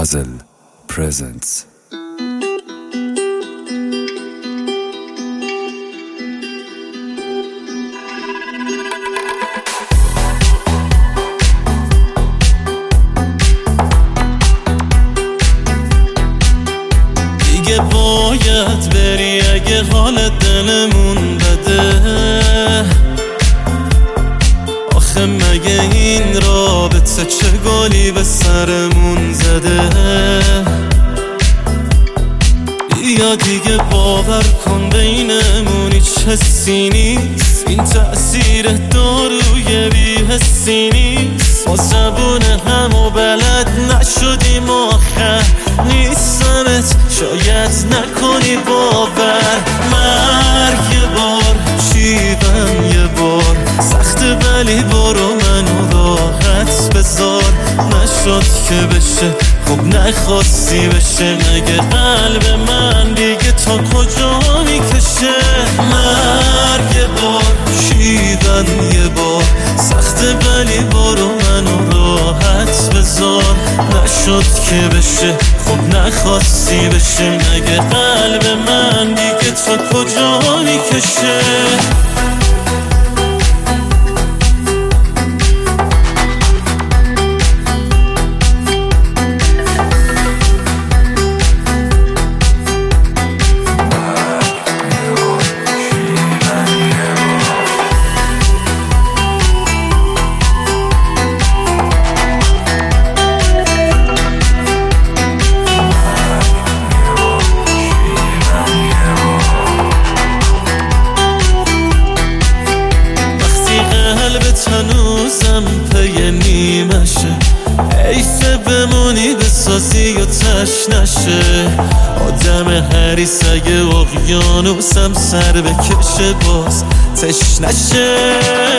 Puzzle presents. دیگه باید بری اگه حال دلمون بده. آخه مگه این رابطه چه گلی به سرمون زده؟ یا دیگه باور کن بینمون هیچ حسی نیست، این تأثیر داروی بی‌حسی نیست. ما زبون همو بلد نشدیم آخر نیستمت شاید نکنی باور. مرگ یه بار شیون یه بار سخته ولی برو منو راحت بذار. نشد که بشه خب نخواستی بشه، مگه قلب من دیگه تا کجا میکشه؟ مرگ یه بار شیون یه بار سخته ولی برو منو راحت بذار. نشد که بشه خب نخواستی بشه، مگه قلب من دیگه تا کجا میکشه؟ هنوزم پی نیمشه، حیفه بمونی بسازی و تش نشه. آدم حریص اگه اقیانوسم سر بکشه باز تش نشه.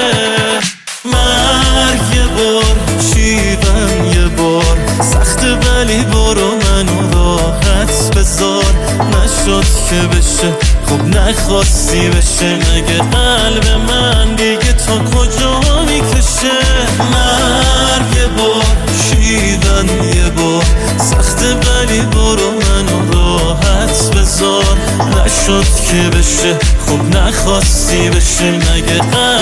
مرگ یه بار شیون یه بار سخته ولی برو منو راحت بذار. نشد که بشه خب نخواستی بشه، مگه قلب من دیگه تا کجا میکشه؟ مرگ یه بار شیون یه بار سخته ولی برو منو راحت بذار. نشد که بشه خب نخواستی بشه، مگه